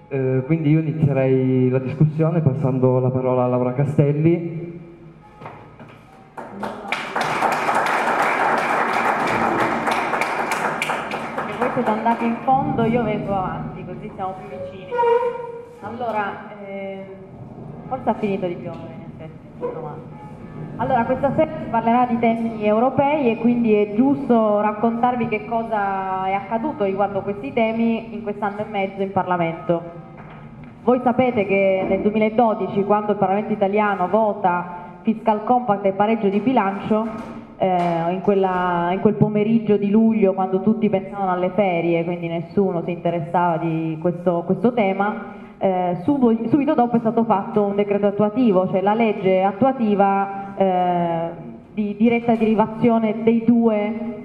Quindi io inizierei la discussione passando la parola a Laura Castelli. Se voi siete andati in fondo, io vengo avanti, così siamo più vicini. Allora, forse ha finito di piovere, in effetti. Allora, questa sera si parlerà di temi europei e quindi è giusto raccontarvi che cosa è accaduto riguardo questi temi in quest'anno e mezzo in Parlamento. Voi sapete che nel 2012, quando il Parlamento italiano vota Fiscal Compact e pareggio di bilancio, in quel pomeriggio di luglio, quando tutti pensavano alle ferie, quindi nessuno si interessava di questo tema, subito dopo è stato fatto un decreto attuativo, cioè la legge attuativa di diretta derivazione dei due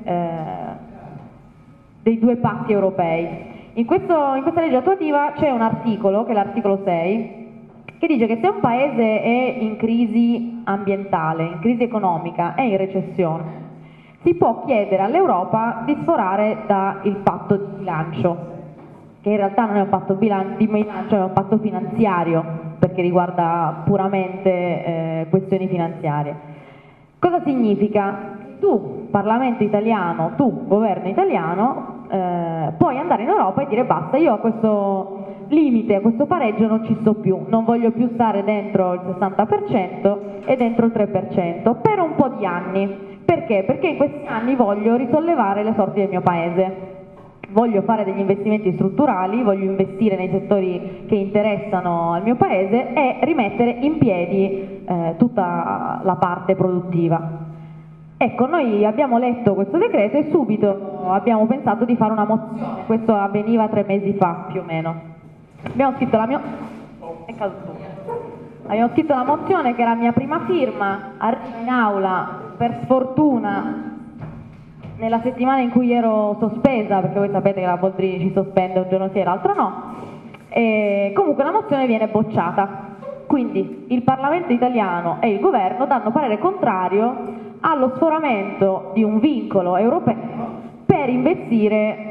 patti europei. In questa legge attuativa c'è un articolo, che è l'articolo 6, che dice che se un paese è in crisi ambientale, in crisi economica, è in recessione, si può chiedere all'Europa di sforare dal patto di bilancio, che in realtà non è un patto di bilancio, è un patto finanziario, perché riguarda puramente questioni finanziarie. Cosa significa? Tu, Parlamento italiano, tu, governo italiano, puoi andare in Europa e dire basta, io a questo limite, a questo pareggio non ci sto più, non voglio più stare dentro il 60% e dentro il 3% per un po' di anni. Perché? Perché in questi anni voglio risollevare le sorti del mio paese. Voglio fare degli investimenti strutturali, voglio investire nei settori che interessano al mio paese e rimettere in piedi tutta la parte produttiva. Ecco, noi abbiamo letto questo decreto e subito abbiamo pensato di fare una mozione, questo avveniva 3 mesi fa più o meno. Abbiamo scritto la mozione che era la mia prima firma, arriva in aula per sfortuna nella settimana in cui ero sospesa, perché voi sapete che la Boldrini ci sospende un giorno sì e l'altro no, e comunque la mozione viene bocciata. Quindi il Parlamento italiano e il governo danno parere contrario allo sforamento di un vincolo europeo per investire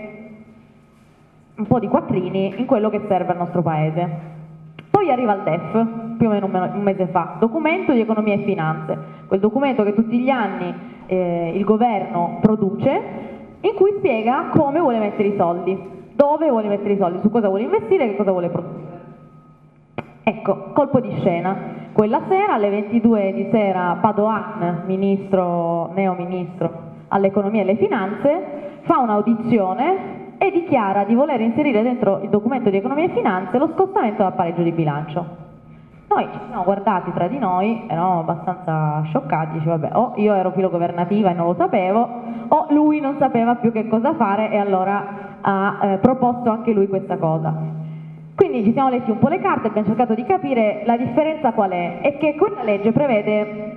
un po' di quattrini in quello che serve al nostro paese. Poi arriva il DEF, più o meno un mese fa, documento di economia e finanze, quel documento che tutti gli anni il governo produce, in cui spiega come vuole mettere i soldi, dove vuole mettere i soldi, su cosa vuole investire e che cosa vuole produrre. Ecco, colpo di scena. Quella sera, alle 22 di sera, Padoan, neo-ministro all'economia e alle finanze, fa un'audizione e dichiara di voler inserire dentro il documento di economia e finanze lo scostamento dal pareggio di bilancio. Noi ci siamo guardati tra di noi, eravamo abbastanza scioccati, dice vabbè, o io ero filogovernativa e non lo sapevo, o lui non sapeva più che cosa fare e allora ha proposto anche lui questa cosa. Quindi ci siamo letti un po' le carte, abbiamo cercato di capire la differenza qual è, e che quella legge prevede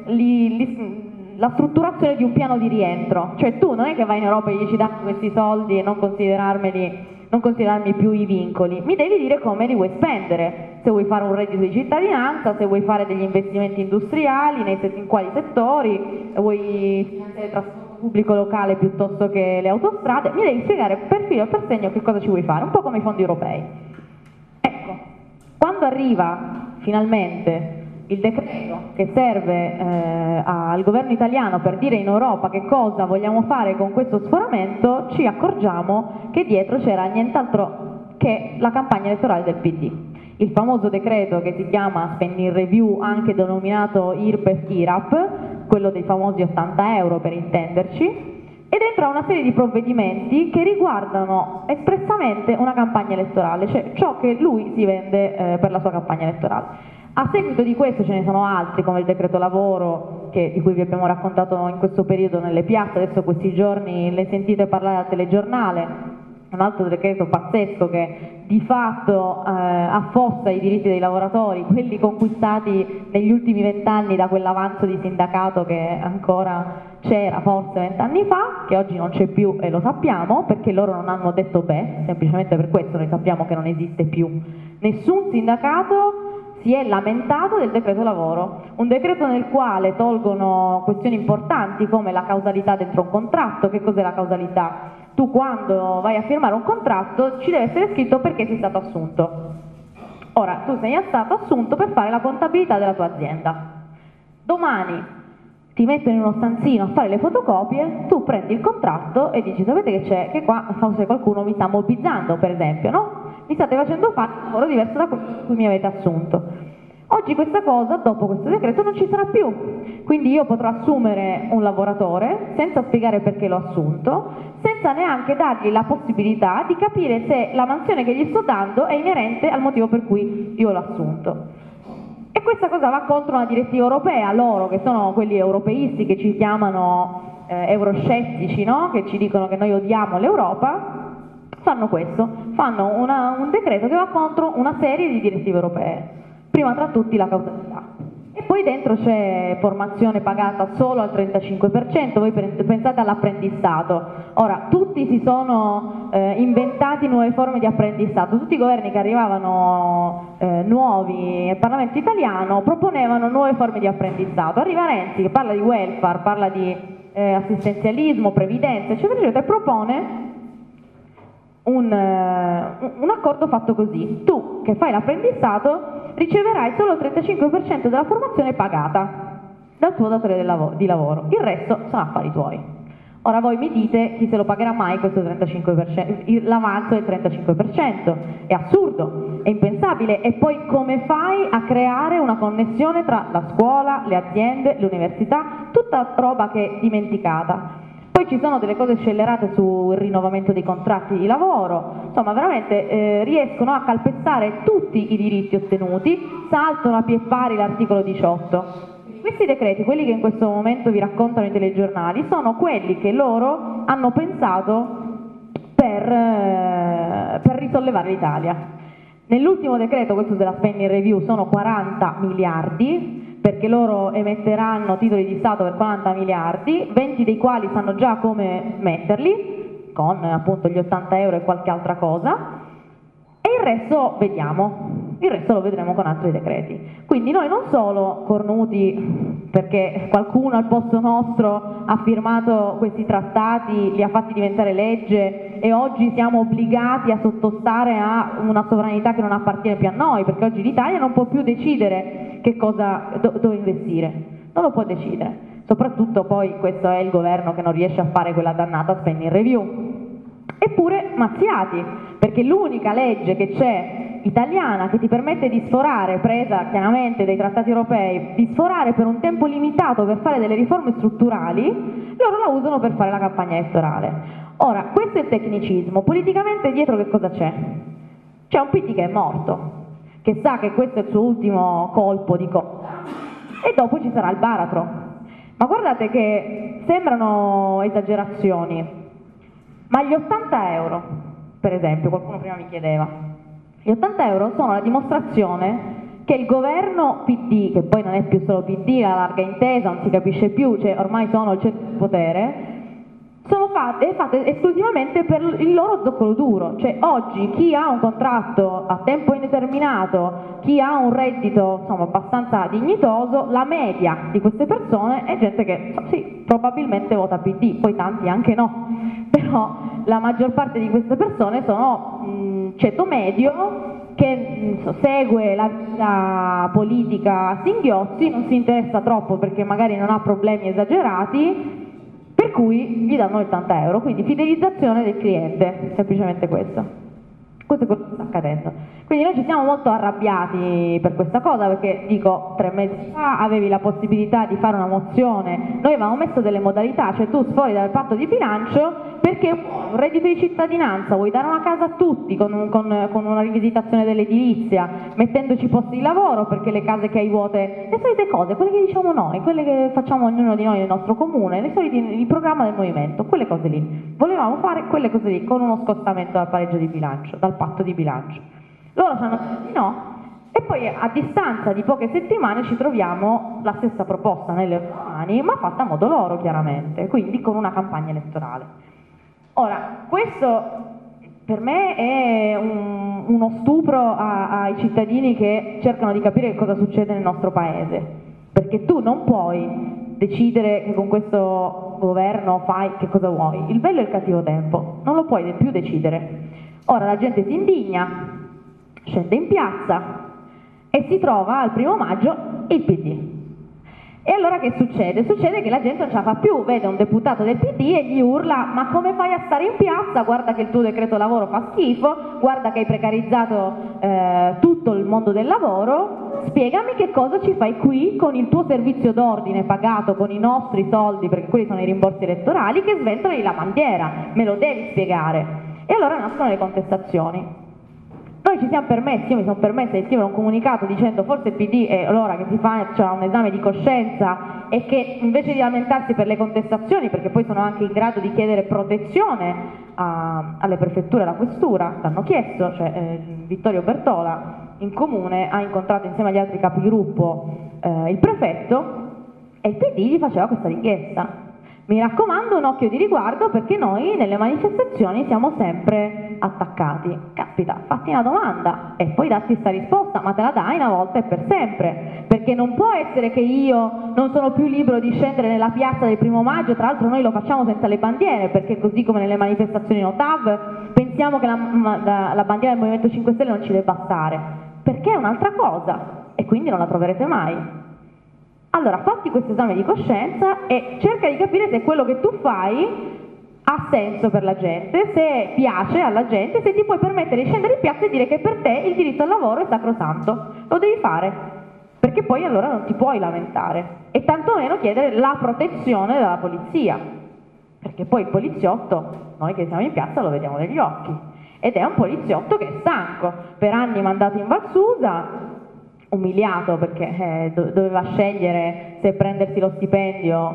la strutturazione di un piano di rientro, cioè tu non è che vai in Europa e gli dici dammi questi soldi e non considerarmi più i vincoli, mi devi dire come li vuoi spendere, se vuoi fare un reddito di cittadinanza, se vuoi fare degli investimenti industriali, in quali settori, vuoi finanziare il trasporto pubblico locale piuttosto che le autostrade, mi devi spiegare per filo e per segno che cosa ci vuoi fare, un po' come i fondi europei. Ecco, quando arriva finalmente il decreto che serve al governo italiano per dire in Europa che cosa vogliamo fare con questo sforamento, ci accorgiamo che dietro c'era nient'altro che la campagna elettorale del PD. Il famoso decreto che si chiama Spending Review, anche denominato IRPEF-IRAP, quello dei famosi 80 euro per intenderci, e dentro una serie di provvedimenti che riguardano espressamente una campagna elettorale, cioè ciò che lui si vende per la sua campagna elettorale. A seguito di questo ce ne sono altri, come il decreto lavoro, di cui vi abbiamo raccontato in questo periodo nelle piazze, adesso questi giorni le sentite parlare al telegiornale, un altro decreto pazzesco che di fatto affossa i diritti dei lavoratori, quelli conquistati negli ultimi 20 anni da quell'avanzo di sindacato che ancora c'era forse 20 anni fa, che oggi non c'è più e lo sappiamo, perché loro non hanno detto beh, semplicemente per questo noi sappiamo che non esiste più. Nessun sindacato si è lamentato del decreto lavoro, un decreto nel quale tolgono questioni importanti come la causalità dentro un contratto. Che cos'è la causalità? Tu quando vai a firmare un contratto ci deve essere scritto perché sei stato assunto. Ora, tu sei stato assunto per fare la contabilità della tua azienda. Domani ti mettono in uno stanzino a fare le fotocopie, tu prendi il contratto e dici: sapete che c'è? Che qua forse qualcuno mi sta mobbizzando, per esempio, no? Mi state facendo fare un lavoro diverso da quello per cui mi avete assunto. Oggi questa cosa, dopo questo decreto, non ci sarà più. Quindi io potrò assumere un lavoratore senza spiegare perché l'ho assunto, senza neanche dargli la possibilità di capire se la mansione che gli sto dando è inerente al motivo per cui io l'ho assunto. E questa cosa va contro una direttiva europea, loro che sono quelli europeisti che ci chiamano euroscettici, no? Che ci dicono che noi odiamo l'Europa, fanno questo, fanno un decreto che va contro una serie di direttive europee, prima tra tutti la causalità. E poi dentro c'è formazione pagata solo al 35%, voi pensate all'apprendistato. Ora, tutti si sono inventati nuove forme di apprendistato, tutti i governi che arrivavano nuovi al Parlamento italiano proponevano nuove forme di apprendistato. Arriva Renzi che parla di welfare, parla di assistenzialismo, previdenza, eccetera, eccetera, e propone un accordo fatto così: tu che fai l'apprendistato riceverai solo il 35% della formazione pagata dal tuo datore di lavoro, il resto sono affari tuoi. Ora voi mi dite: chi se lo pagherà mai questo 35%, l'avanzo del 35%? È assurdo, è impensabile. E poi come fai a creare una connessione tra la scuola, le aziende, le università, tutta roba che è dimenticata? Poi ci sono delle cose scellerate sul rinnovamento dei contratti di lavoro, insomma veramente riescono a calpestare tutti i diritti ottenuti, saltano a pie pari l'articolo 18. Questi decreti, quelli che in questo momento vi raccontano i telegiornali, sono quelli che loro hanno pensato per risollevare l'Italia. Nell'ultimo decreto, questo della spending review, sono 40 miliardi, perché loro emetteranno titoli di Stato per 40 miliardi, 20 dei quali sanno già come metterli, con appunto gli 80 euro e qualche altra cosa, e il resto vediamo, il resto lo vedremo con altri decreti. Quindi noi non solo cornuti perché qualcuno al posto nostro ha firmato questi trattati, li ha fatti diventare legge e oggi siamo obbligati a sottostare a una sovranità che non appartiene più a noi, perché oggi l'Italia non può più decidere che cosa, dove investire, non lo può decidere. Soprattutto poi questo è il governo che non riesce a fare quella dannata spending review. Eppure mazziati, perché l'unica legge che c'è italiana che ti permette di sforare, presa chiaramente dai trattati europei, di sforare per un tempo limitato per fare delle riforme strutturali, loro la usano per fare la campagna elettorale. Ora, questo è il tecnicismo, politicamente dietro che cosa c'è? C'è un PD che è morto, che sa che questo è il suo ultimo colpo di coda, e dopo ci sarà il baratro. Ma guardate che sembrano esagerazioni, ma gli 80 euro, per esempio, qualcuno prima mi chiedeva, gli 80 euro sono la dimostrazione che il governo PD, che poi non è più solo PD, la larga intesa, non si capisce più, cioè ormai sono il centro del potere, sono fatte esclusivamente per il loro zoccolo duro. Cioè oggi chi ha un contratto a tempo indeterminato, chi ha un reddito insomma abbastanza dignitoso, la media di queste persone è gente che sì, probabilmente vota PD, poi tanti anche no, però la maggior parte di queste persone sono ceto medio che segue la vita politica a singhiozzi, non si interessa troppo perché magari non ha problemi esagerati, per cui gli danno 80 euro, quindi fidelizzazione del cliente, semplicemente questo. Questo è quello che sta accadendo. Quindi noi ci siamo molto arrabbiati per questa cosa, perché dico 3 mesi fa avevi la possibilità di fare una mozione, noi avevamo messo delle modalità, cioè tu sfori dal patto di bilancio perché un reddito di cittadinanza, vuoi dare una casa a tutti con una rivisitazione dell'edilizia, mettendoci posti di lavoro perché le case che hai vuote, le solite cose, quelle che diciamo noi, quelle che facciamo ognuno di noi nel nostro comune, il programma del movimento, quelle cose lì. Volevamo fare quelle cose lì con uno scostamento dal pareggio di bilancio, dal patto di bilancio. Loro ci hanno detto di no, e poi a distanza di poche settimane ci troviamo la stessa proposta nelle mani, ma fatta a modo loro chiaramente, quindi con una campagna elettorale. Ora, questo per me è uno stupro ai cittadini che cercano di capire che cosa succede nel nostro paese, perché tu non puoi decidere che con questo governo fai che cosa vuoi, il bello è il cattivo tempo, non lo puoi più decidere. Ora la gente si indigna, scende in piazza, e si trova al 1° maggio il PD. E allora che succede? Succede che la gente non ce la fa più, vede un deputato del PD e gli urla: ma come fai a stare in piazza? Guarda che il tuo decreto lavoro fa schifo, guarda che hai precarizzato tutto il mondo del lavoro, spiegami che cosa ci fai qui con il tuo servizio d'ordine pagato con i nostri soldi, perché quelli sono i rimborsi elettorali, che sventoli la bandiera, me lo devi spiegare. E allora nascono le contestazioni. Noi ci siamo permessi, io mi sono permessa di scrivere un comunicato dicendo forse il PD è l'ora che si faccia un esame di coscienza e che invece di lamentarsi per le contestazioni, perché poi sono anche in grado di chiedere protezione alle prefetture e alla questura, l'hanno chiesto, cioè Vittorio Bertola in comune ha incontrato insieme agli altri capigruppo il prefetto e il PD gli faceva questa richiesta. Mi raccomando, un occhio di riguardo, perché noi nelle manifestazioni siamo sempre attaccati. Caspita, fatti una domanda e poi datti questa risposta, ma te la dai una volta e per sempre, perché non può essere che io non sono più libero di scendere nella piazza del 1° maggio, tra l'altro noi lo facciamo senza le bandiere, perché così come nelle manifestazioni NOTAV pensiamo che la bandiera del Movimento 5 Stelle non ci debba stare, perché è un'altra cosa e quindi non la troverete mai. Allora, fatti questo esame di coscienza e cerca di capire se quello che tu fai ha senso per la gente, se piace alla gente, se ti puoi permettere di scendere in piazza e dire che per te il diritto al lavoro è sacrosanto. Lo devi fare, perché poi allora non ti puoi lamentare e tantomeno chiedere la protezione dalla polizia, perché poi il poliziotto, noi che siamo in piazza lo vediamo negli occhi, ed è un poliziotto che è stanco, per anni mandato in Val Susa, umiliato perché doveva scegliere se prendersi lo stipendio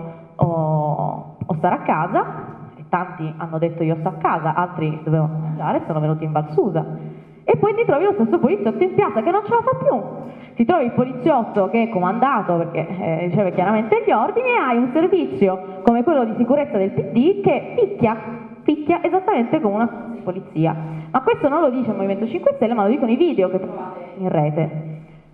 o stare a casa, e tanti hanno detto io sto a casa, altri dovevano mangiare e sono venuti in Val Susa. E poi ti trovi lo stesso poliziotto in piazza che non ce la fa più, ti trovi il poliziotto che è comandato perché riceve chiaramente gli ordini, e hai un servizio come quello di sicurezza del PD che picchia esattamente come una polizia. Ma questo non lo dice il Movimento 5 Stelle, ma lo dicono i video che trovate in rete.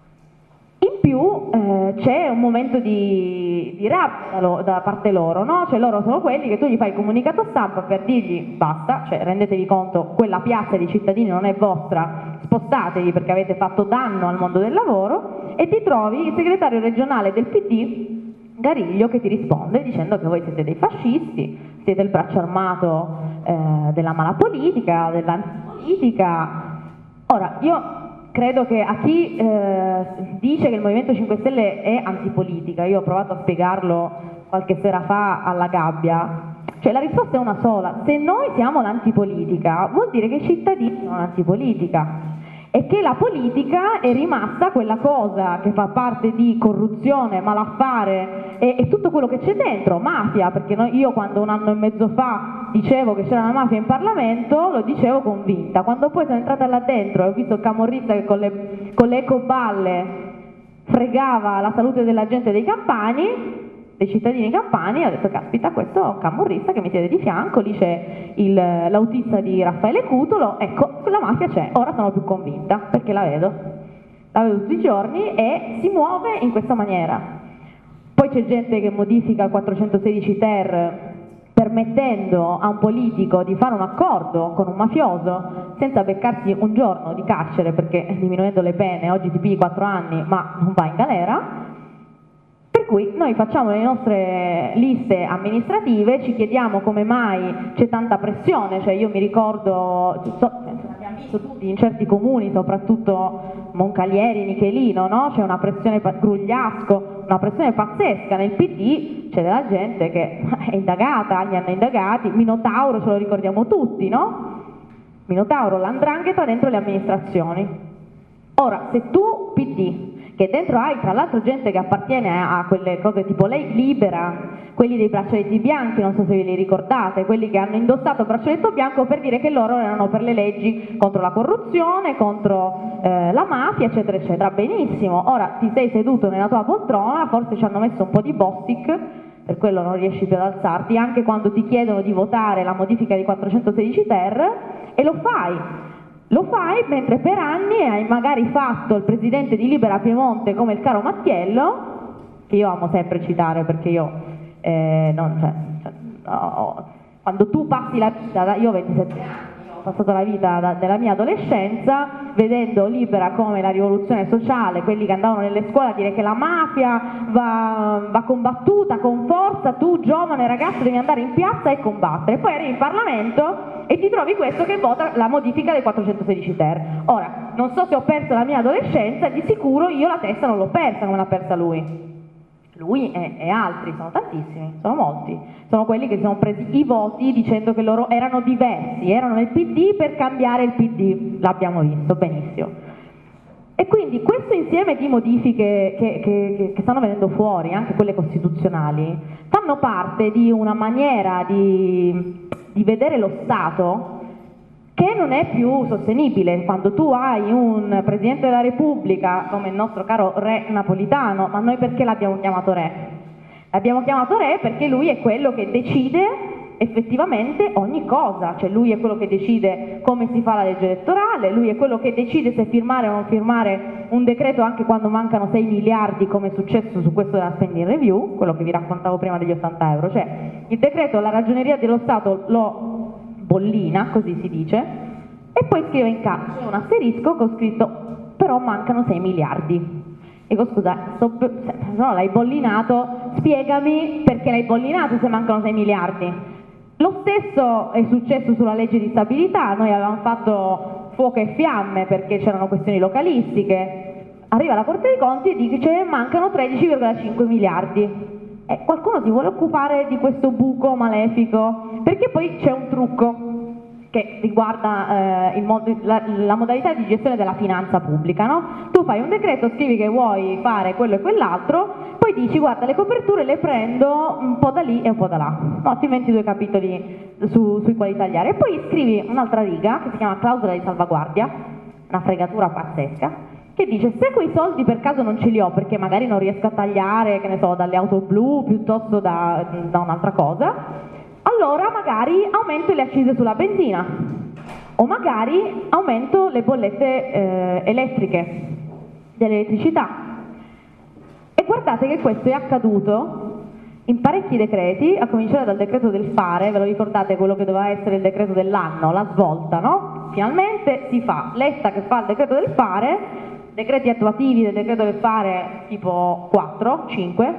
In più c'è un momento di rabbia da parte loro, no? Cioè loro sono quelli che tu gli fai il comunicato stampa per dirgli basta, cioè rendetevi conto, quella piazza di cittadini non è vostra, spostatevi perché avete fatto danno al mondo del lavoro, e ti trovi il segretario regionale del PD, Gariglio, che ti risponde dicendo che voi siete dei fascisti, siete il braccio armato della malapolitica, dell'antipolitica. Ora, io credo che a chi dice che il Movimento 5 Stelle è antipolitica, io ho provato a spiegarlo qualche sera fa alla Gabbia, cioè la risposta è una sola: se noi siamo l'antipolitica vuol dire che i cittadini sono l'antipolitica e che la politica è rimasta quella cosa che fa parte di corruzione, malaffare e tutto quello che c'è dentro, mafia, perché io quando 1 anno e mezzo fa dicevo che c'era la mafia in Parlamento lo dicevo convinta, quando poi sono entrata là dentro e ho visto il camorrista che con le ecoballe fregava la salute della gente dei campani, dei cittadini campani, ho detto caspita, questo è un camorrista che mi siede di fianco, lì c'è l'autista di Raffaele Cutolo, ecco, la mafia c'è, ora sono più convinta perché la vedo tutti i giorni e si muove in questa maniera. Poi c'è gente che modifica il 416 ter permettendo a un politico di fare un accordo con un mafioso senza beccarsi un giorno di carcere, perché diminuendo le pene oggi ti pigli 4 anni ma non vai in galera. Per cui noi facciamo le nostre liste amministrative, ci chiediamo come mai c'è tanta pressione, cioè io mi ricordo, in certi comuni, soprattutto Moncalieri, Michelino, no? C'è una pressione, Grugliasco, una pressione pazzesca, nel PD c'è della gente che è indagata, li hanno indagati, Minotauro ce lo ricordiamo tutti, no? Minotauro, l''ndrangheta dentro le amministrazioni. Ora, se tu PD, che dentro hai tra l'altro gente che appartiene a quelle cose tipo Lei Libera, quelli dei braccialetti bianchi, non so se ve li ricordate, quelli che hanno indossato il braccialetto bianco per dire che loro erano per le leggi contro la corruzione, contro la mafia, eccetera, eccetera. Benissimo, ora ti sei seduto nella tua poltrona, forse ci hanno messo un po' di Bostic, per quello non riesci più ad alzarti, anche quando ti chiedono di votare la modifica di 416 ter, e lo fai. Lo fai mentre per anni hai magari fatto il presidente di Libera Piemonte come il caro Mattiello, che io amo sempre citare perché io, quando tu passi la vita, io ho 27 anni, ho passato la vita della mia adolescenza vedendo Libera come la rivoluzione sociale, quelli che andavano nelle scuole a dire che la mafia va combattuta con forza, tu giovane ragazzo devi andare in piazza e combattere, poi arrivi in Parlamento e ti trovi questo che vota la modifica del 416 ter. Ora, non so se ho perso la mia adolescenza, di sicuro io la testa non l'ho persa come l'ha persa lui. Lui e altri, sono tantissimi, sono molti, sono quelli che si sono presi i voti dicendo che loro erano diversi, erano nel PD per cambiare il PD, l'abbiamo visto benissimo. E quindi questo insieme di modifiche che stanno venendo fuori, anche quelle costituzionali, fanno parte di una maniera di vedere lo Stato che non è più sostenibile. Quando tu hai un Presidente della Repubblica come il nostro caro re Napolitano, ma noi perché l'abbiamo chiamato re? L'abbiamo chiamato re perché lui è quello che decide effettivamente ogni cosa, cioè lui è quello che decide come si fa la legge elettorale, lui è quello che decide se firmare o non firmare un decreto anche quando mancano 6 miliardi come è successo su questo della spending review, quello che vi raccontavo prima degli 80 euro, cioè il decreto la Ragioneria dello Stato lo bollina, così si dice, e poi scrive in capo un asterisco con scritto però mancano 6 miliardi. Dico scusa, no, l'hai bollinato, spiegami perché l'hai bollinato se mancano 6 miliardi. Lo stesso è successo sulla legge di stabilità, noi avevamo fatto fuoco e fiamme perché c'erano questioni localistiche, arriva la Corte dei Conti e dice mancano 13,5 miliardi. Qualcuno si vuole occupare di questo buco malefico, perché poi c'è un trucco che riguarda la modalità di gestione della finanza pubblica, no? Tu fai un decreto, scrivi che vuoi fare quello e quell'altro, poi dici guarda le coperture le prendo un po' da lì e un po' da là, no, ti inventi 2 capitoli sui quali tagliare e poi scrivi un'altra riga che si chiama clausola di salvaguardia, una fregatura pazzesca, che dice se quei soldi per caso non ce li ho perché magari non riesco a tagliare, che ne so, dalle auto blu piuttosto da un'altra cosa, allora magari aumento le accise sulla benzina o magari aumento le bollette elettriche dell'elettricità. E guardate che questo è accaduto in parecchi decreti, a cominciare dal decreto del fare, ve lo ricordate quello che doveva essere il decreto dell'anno, la svolta, no? Finalmente si fa, Letta che fa il decreto del fare, decreti attuativi del decreto del fare tipo 4, 5,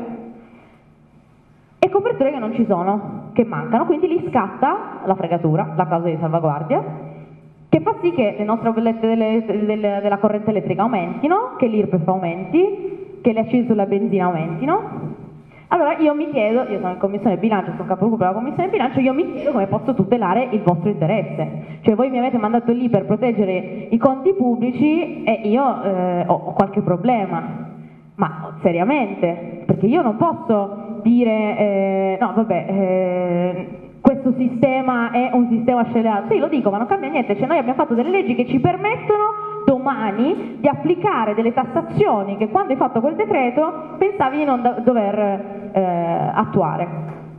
e coperture che non ci sono, che mancano, quindi lì scatta la fregatura, la clausola di salvaguardia, che fa sì che le nostre bollette della corrente elettrica aumentino, che l'IRPEF aumenti, che le accise sulla benzina aumentino. Allora io mi chiedo, io sono in commissione bilancio, sono capogruppo della commissione bilancio, io mi chiedo come posso tutelare il vostro interesse. Cioè voi mi avete mandato lì per proteggere i conti pubblici e io ho qualche problema, ma seriamente, perché io non posso dire no vabbè, questo sistema è un sistema scellerato, sì lo dico ma non cambia niente, cioè noi abbiamo fatto delle leggi che ci permettono domani di applicare delle tassazioni che quando hai fatto quel decreto pensavi di non dover attuare.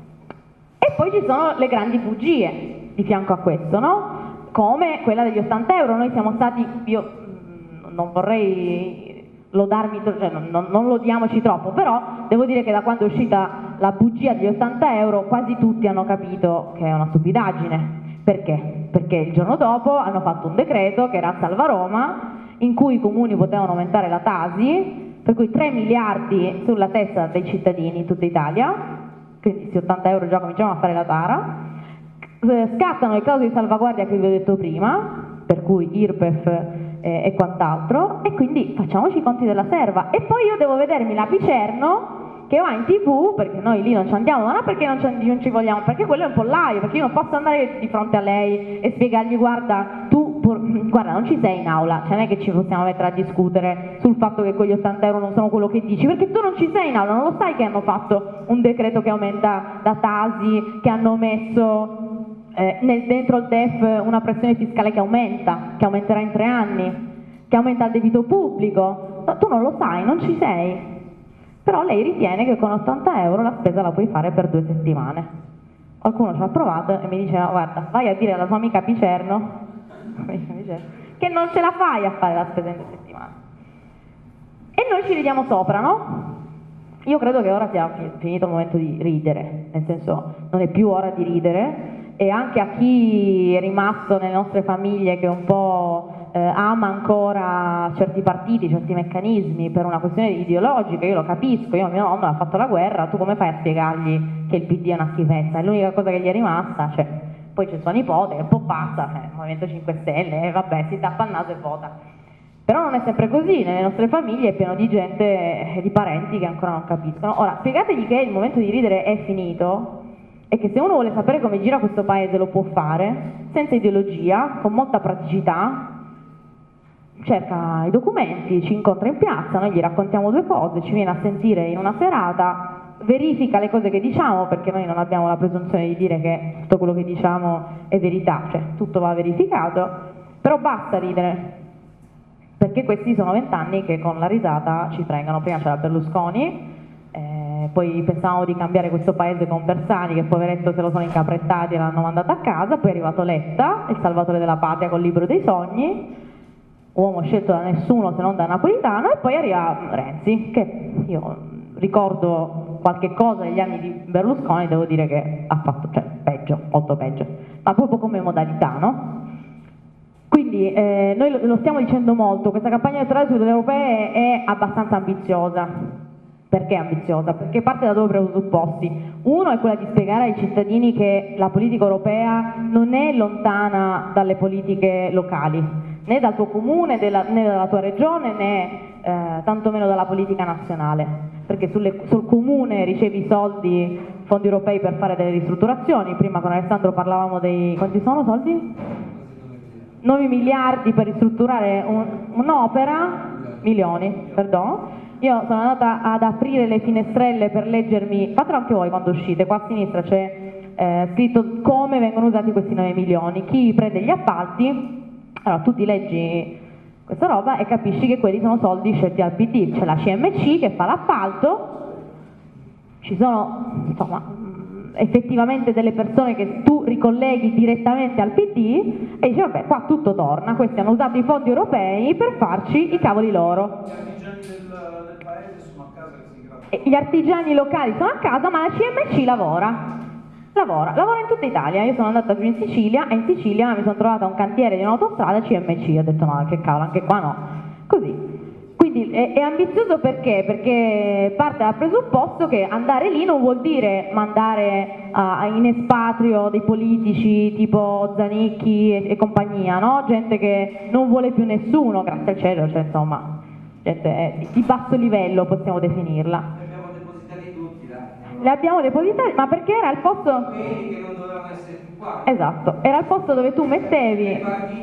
E poi ci sono le grandi bugie di fianco a questo, no? Come quella degli 80 euro, noi siamo stati, io non vorrei lodarmi, cioè non lodiamoci troppo, però devo dire che da quando è uscita la bugia degli 80 euro quasi tutti hanno capito che è una stupidaggine. Perché? Perché il giorno dopo hanno fatto un decreto che era Salva Roma, in cui i comuni potevano aumentare la Tasi, per cui 3 miliardi sulla testa dei cittadini in tutta Italia, quindi questi 80 euro già cominciamo a fare la tara, scattano le clausole di salvaguardia che vi ho detto prima, per cui IRPEF e quant'altro, e quindi facciamoci i conti della serva. E poi io devo vedermi la Picerno che va in TV, perché noi lì non ci andiamo, ma non perché non ci vogliamo, perché quello è un pollaio, perché io non posso andare di fronte a lei e spiegargli guarda, guarda non ci sei in aula, cioè non è che ci possiamo mettere a discutere sul fatto che quegli 80 euro non sono quello che dici, perché tu non ci sei in aula, non lo sai che hanno fatto un decreto che aumenta la Tasi, che hanno messo dentro il DEF una pressione fiscale che aumenterà in 3 anni, che aumenta il debito pubblico, no, tu non lo sai, non ci sei. Però lei ritiene che con 80 euro la spesa la puoi fare per 2 settimane. Qualcuno ci ha provato e mi diceva guarda, vai a dire alla tua amica Picerno che non ce la fai a fare la spesa in 2 settimane. E noi ci ridiamo sopra, no? Io credo che ora sia finito il momento di ridere, nel senso non è più ora di ridere, e anche a chi è rimasto nelle nostre famiglie che un po' ama ancora certi partiti, certi meccanismi per una questione ideologica, io lo capisco, mio nonno ha fatto la guerra, tu come fai a spiegargli che il PD è una schifezza? È l'unica cosa che gli è rimasta, cioè, poi c'è sua nipote che è un po' pazza, Movimento 5 Stelle, vabbè, si tappa il naso e vota. Però non è sempre così, nelle nostre famiglie è pieno di gente, di parenti che ancora non capiscono. Ora, spiegategli che il momento di ridere è finito e che se uno vuole sapere come gira questo paese lo può fare, senza ideologia, con molta praticità, cerca i documenti, ci incontra in piazza, noi gli raccontiamo due cose, ci viene a sentire in una serata, verifica le cose che diciamo, perché noi non abbiamo la presunzione di dire che tutto quello che diciamo è verità, cioè tutto va verificato, però basta ridere, perché questi sono 20 anni che con la risata ci fregano. Prima c'era Berlusconi, poi pensavamo di cambiare questo paese con Bersani, che poveretto se lo sono incaprettati e l'hanno mandato a casa, poi è arrivato Letta, il salvatore della patria col libro dei sogni, uomo scelto da nessuno se non da Napolitano, e poi arriva Renzi, che io ricordo qualche cosa degli anni di Berlusconi, devo dire che ha fatto, cioè, peggio, molto peggio, ma proprio come modalità, no? Quindi noi lo stiamo dicendo molto, questa campagna elettorale sulle europee è abbastanza ambiziosa. Perché ambiziosa? Perché parte da due presupposti. Uno è quella di spiegare ai cittadini che la politica europea non è lontana dalle politiche locali, né dal tuo comune, né dalla tua regione, né tantomeno dalla politica nazionale, perché sul comune ricevi soldi, fondi europei per fare delle ristrutturazioni. Prima con Alessandro parlavamo dei... quanti sono soldi? 9 miliardi per ristrutturare un'opera, milioni, perdono. Io sono andata ad aprire le finestrelle per leggermi, fatelo anche voi quando uscite, qua a sinistra c'è scritto come vengono usati questi 9 milioni, chi prende gli appalti, allora tu ti leggi questa roba e capisci che quelli sono soldi scelti dal PD, c'è la CMC che fa l'appalto, ci sono insomma effettivamente delle persone che tu ricolleghi direttamente al PD e dici vabbè qua tutto torna, questi hanno usato i fondi europei per farci i cavoli loro. Gli artigiani locali sono a casa, ma la CMC lavora in tutta Italia. Io sono andata giù in Sicilia e in Sicilia mi sono trovata a un cantiere di un'autostrada CMC, ho detto no, che cavolo, anche qua no, così. Quindi è ambizioso perché? Perché parte dal presupposto che andare lì non vuol dire mandare in espatrio dei politici tipo Zanicchi e compagnia, no? Gente che non vuole più nessuno, grazie al cielo, cioè insomma, gente di basso livello possiamo definirla. Le abbiamo depositate, ma perché era il posto... Quelli che non dovevano essere più qua. Esatto, era il posto dove tu mettevi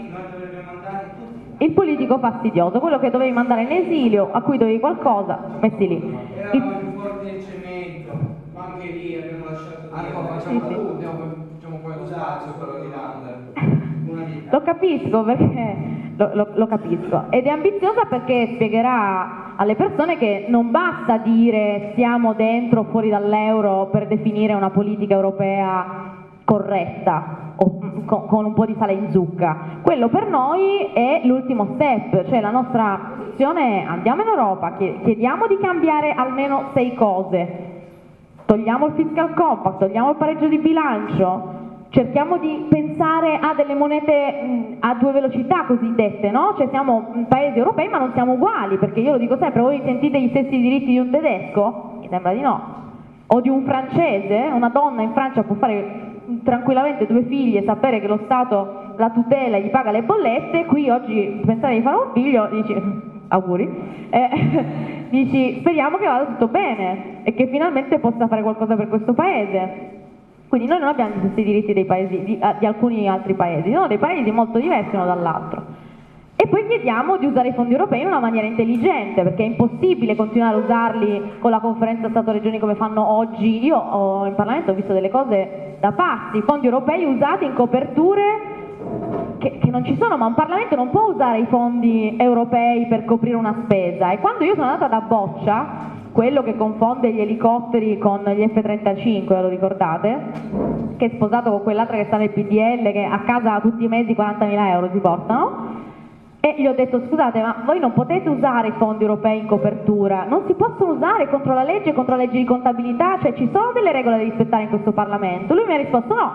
il politico fastidioso, quello che dovevi mandare in esilio, a cui dovevi qualcosa, metti lì. Eravamo più forti del cemento, ma anche lì abbiamo lasciato... facciamo poi lo spazio per Olilander. Lo capisco perché lo capisco, ed è ambiziosa perché spiegherà alle persone che non basta dire stiamo dentro o fuori dall'euro per definire una politica europea corretta o con un po' di sale in zucca. Quello per noi è l'ultimo step, cioè la nostra posizione è andiamo in Europa, chiediamo di cambiare almeno 6 cose, togliamo il fiscal compact, togliamo il pareggio di bilancio, cerchiamo di pensare a delle monete a due velocità cosiddette, no? Cioè siamo paesi europei ma non siamo uguali, perché io lo dico sempre, voi sentite gli stessi diritti di un tedesco? Mi sembra di no. O di un francese, una donna in Francia può fare tranquillamente 2 figli e sapere che lo Stato la tutela e gli paga le bollette, qui oggi pensare di fare un figlio, dici auguri, dici speriamo che vada tutto bene e che finalmente possa fare qualcosa per questo paese. Quindi noi non abbiamo gli stessi diritti dei paesi, di alcuni altri paesi, sono dei paesi molto diversi uno dall'altro. E poi chiediamo di usare i fondi europei in una maniera intelligente, perché è impossibile continuare a usarli con la conferenza Stato-Regioni come fanno oggi. Io in Parlamento ho visto delle cose da pazzi, fondi europei usati in coperture che non ci sono, ma un Parlamento non può usare i fondi europei per coprire una spesa. E quando io sono andata da Boccia, quello che confonde gli elicotteri con gli F-35, lo ricordate? Che è sposato con quell'altra che sta nel PDL, che a casa tutti i mesi 40.000 euro si portano. E gli ho detto scusate, ma voi non potete usare i fondi europei in copertura, non si possono usare contro la legge di contabilità, cioè ci sono delle regole da rispettare in questo Parlamento. Lui mi ha risposto no,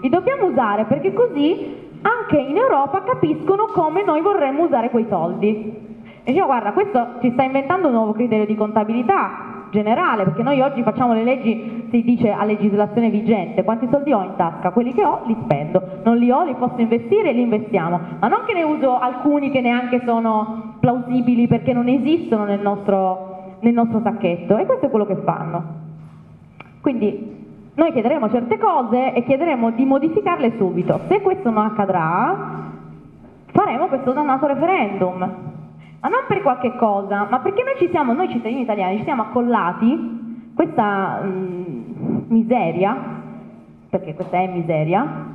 li dobbiamo usare perché così anche in Europa capiscono come noi vorremmo usare quei soldi. E diciamo, guarda, questo ci sta inventando un nuovo criterio di contabilità generale, perché noi oggi facciamo le leggi, si dice a legislazione vigente, quanti soldi ho in tasca? Quelli che ho li spendo, non li ho, li posso investire, li investiamo, ma non che ne uso alcuni che neanche sono plausibili perché non esistono nel nostro sacchetto, e questo è quello che fanno. Quindi noi chiederemo certe cose e chiederemo di modificarle subito. Se questo non accadrà, faremo questo dannato referendum. Ma non per qualche cosa, ma perché noi cittadini italiani, ci siamo accollati questa miseria, perché questa è miseria,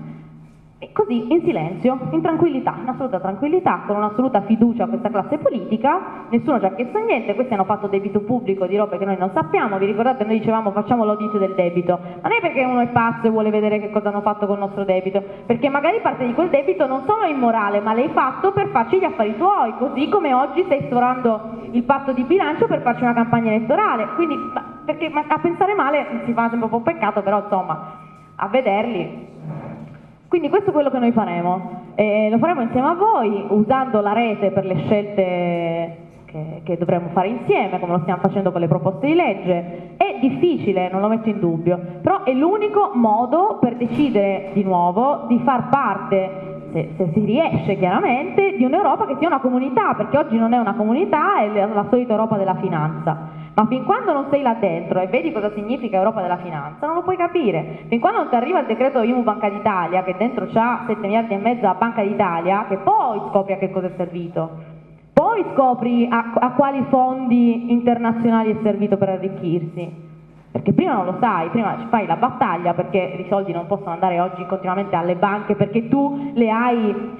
e così in silenzio, in tranquillità, in assoluta tranquillità, con un'assoluta fiducia a questa classe politica, nessuno ci ha chiesto niente, questi hanno fatto debito pubblico di robe che noi non sappiamo, vi ricordate noi dicevamo facciamo l'audit del debito, ma non è perché uno è pazzo e vuole vedere che cosa hanno fatto col nostro debito, perché magari parte di quel debito non solo è immorale, ma l'hai fatto per farci gli affari tuoi, così come oggi stai sforando il patto di bilancio per farci una campagna elettorale, quindi perché a pensare male si fa sempre un po' peccato, però insomma, a vederli. Quindi questo è quello che noi faremo, lo faremo insieme a voi, usando la rete per le scelte che dovremo fare insieme, come lo stiamo facendo con le proposte di legge. È difficile, non lo metto in dubbio, però è l'unico modo per decidere di nuovo di far parte, se si riesce chiaramente, di un'Europa che sia una comunità, perché oggi non è una comunità, è la solita Europa della finanza. Ma fin quando non sei là dentro e vedi cosa significa Europa della finanza, non lo puoi capire. Fin quando non ti arriva il decreto IMU Banca d'Italia, che dentro c'ha 7 miliardi e mezzo a Banca d'Italia, che poi scopri a che cosa è servito, poi scopri a quali fondi internazionali è servito per arricchirsi. Perché prima non lo sai, prima fai la battaglia perché i soldi non possono andare oggi continuamente alle banche perché tu le hai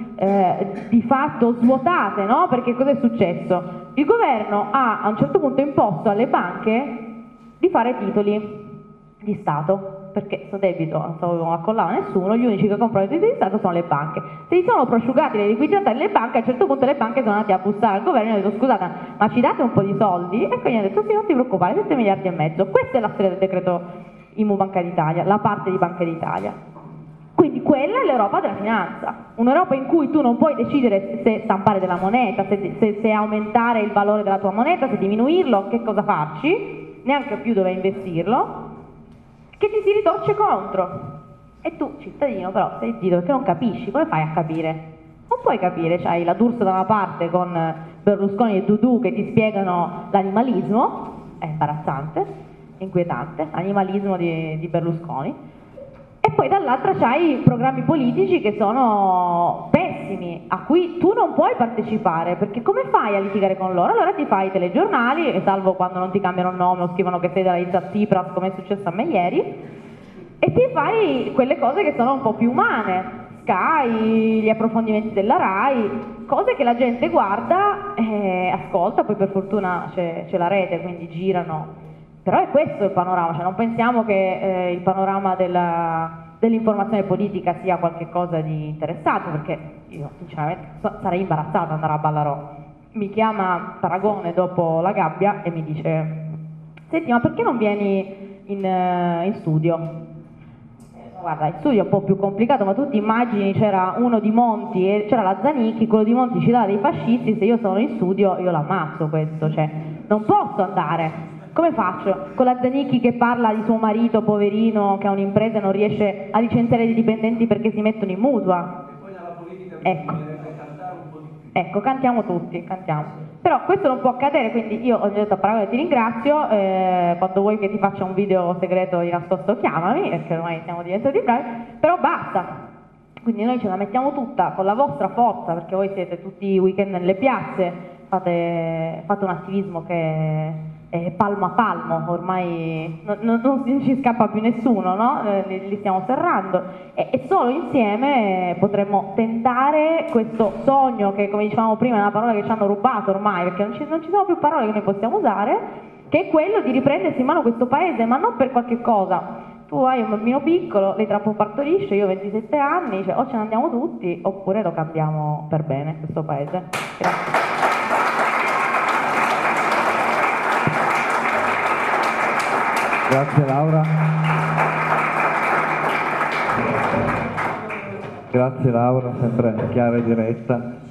di fatto svuotate, no? Perché cosa è successo? Il governo ha a un certo punto imposto alle banche di fare titoli di Stato, perché questo debito non se lo accollava nessuno, gli unici che comprano i titoli di Stato sono le banche. Se si sono prosciugati le liquidità delle banche, a un certo punto le banche sono andate a bussare al governo e hanno detto scusate, ma ci date un po' di soldi? E quindi hanno detto sì, non ti preoccupare, 7 miliardi e mezzo. Questa è la storia del decreto IMU Banca d'Italia, la parte di Banca d'Italia. Quindi quella è l'Europa della finanza, un'Europa in cui tu non puoi decidere se stampare della moneta, se aumentare il valore della tua moneta, se diminuirlo, che cosa farci, neanche più dove investirlo, che ti si ritorce contro. E tu, cittadino, però sei zitto perché non capisci, come fai a capire? Non puoi capire, c'hai la D'Urso da una parte con Berlusconi e Dudu che ti spiegano l'animalismo, è imbarazzante, inquietante, animalismo di Berlusconi, e poi dall'altra c'hai programmi politici che sono pessimi, a cui tu non puoi partecipare, perché come fai a litigare con loro? Allora ti fai i telegiornali, e salvo quando non ti cambiano il nome o scrivono che sei della Lista Tsipras, come è successo a me ieri, e ti fai quelle cose che sono un po' più umane, Sky, gli approfondimenti della Rai, cose che la gente guarda e ascolta, poi per fortuna c'è la rete, quindi girano. Però è questo il panorama, cioè non pensiamo che il panorama dell'informazione politica sia qualcosa di interessante, perché io sinceramente sarei imbarazzata ad andare a Ballarò. Mi chiama Paragone dopo la gabbia e mi dice senti, ma perché non vieni in studio? Guarda, in studio è un po' più complicato, ma tu ti immagini c'era uno di Monti e c'era la Zanicchi, quello di Monti ci dava dei fascisti, se io sono in studio io l'ammazzo questo, cioè non posso andare. Come faccio? Con la Zanicchi che parla di suo marito poverino che ha un'impresa e non riesce a licenziare i dipendenti perché si mettono in mutua. E poi nella politica Ecco. bisognerebbe cantare un po' di più. Ecco, cantiamo tutti, cantiamo. Però questo non può accadere, quindi io ho detto a Paragone ti ringrazio, quando vuoi che ti faccia un video segreto di nascosto chiamami, perché ormai siamo diventati bravi, però basta. Quindi noi ce la mettiamo tutta con la vostra forza, perché voi siete tutti i weekend nelle piazze, fate un attivismo che palmo a palmo, ormai non ci scappa più nessuno, no? Li stiamo serrando e solo insieme potremmo tentare questo sogno che, come dicevamo prima, è una parola che ci hanno rubato ormai, perché non ci sono più parole che noi possiamo usare, che è quello di riprendersi in mano questo paese, ma non per qualche cosa. Tu hai un bambino piccolo, lei tra poco partorisce, io ho 27 anni, cioè o ce ne andiamo tutti oppure lo cambiamo per bene questo paese. Grazie. Grazie Laura. Grazie Laura, sempre chiara e diretta.